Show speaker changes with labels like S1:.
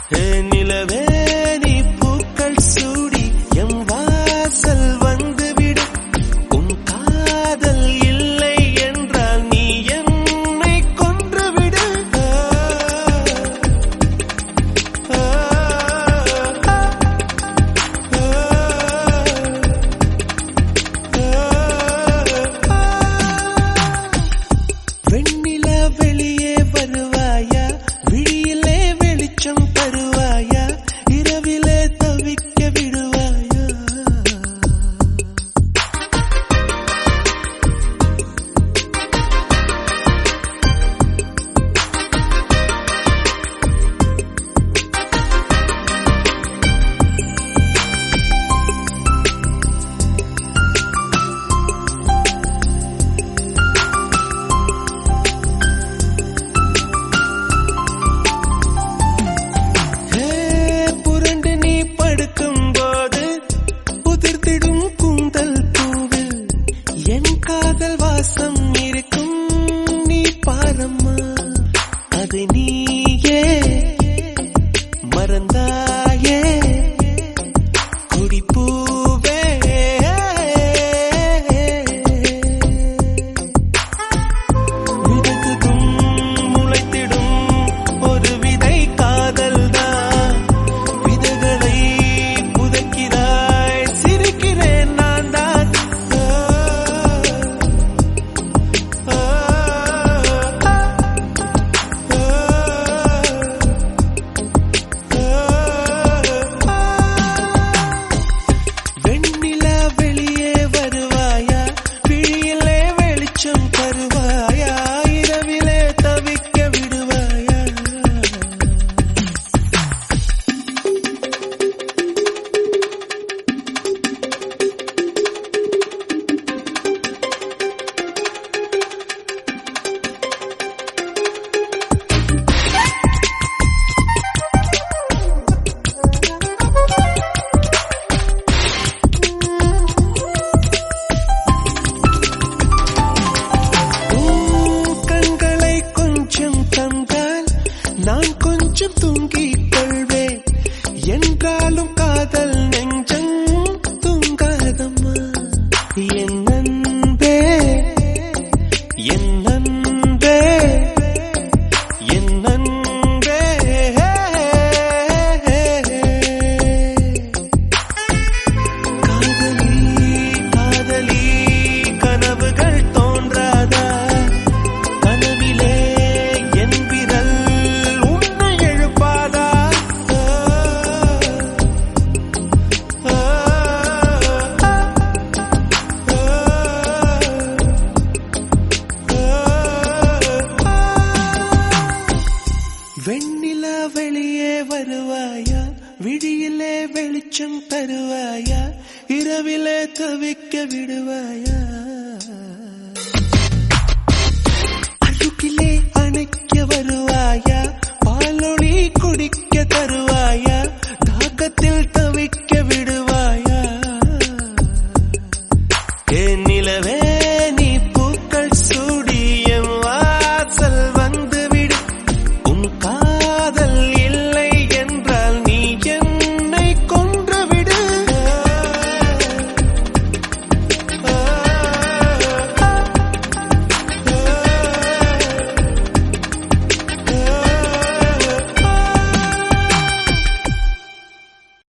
S1: நிலவே நீ பூக்கள் சூடி எம் வாசல் வந்துவிடு. உன் காதல் இல்லை என்றால் நீ என்னை கொன்றுவிடு. வெண்ணிலா வெளியே வருவாயா, விழியிலே வெளிச்சம் தருவாயா, இரவிலே தவிக்க விடுவாயா. புரண்டு நீ படுக்கும்போது உதிர்த்திடும் கூந்தல் பூவில் என் காதல் வாசம் இருக்கும். நீ பாரம்மா, அதை நீயே மறந்தாயே கொடிப்பூவே. விதகுதும் முளைத்திடும் ஒரு விதை காதல்தான். விதைகளை புதைக்கிறாய், சிரிக்கிறேன் நான் தான். வெண்ணிலா வெளியே வருவாயா, விழியிலே வெளிச்சம் தருவாயா, இரவிலே தவிக்க விடுவாயா. கண்களை கொஞ்சம் தந்தால் நான் கொஞ்சம் தூங்கிக் கொள்வேன். என்றாலும் காதல் நெஞ்சம் தூங்காதம்மா. என் அன்பே, என் அன்பே, என் அன்பே. காதலி காதலி கனவுகள் தோன்றாதா, கனவிலே என் விரல் உன்னை எழுப்பாதா. வெண்ணிலா வெளியே வருவாயா, விழியிலே வெளிச்சம் தருவாயா, இரவிலே தவிக்க விடுவாயா. அருகிலே அணைக்க வருவாயா, பாலொளி குடிக்க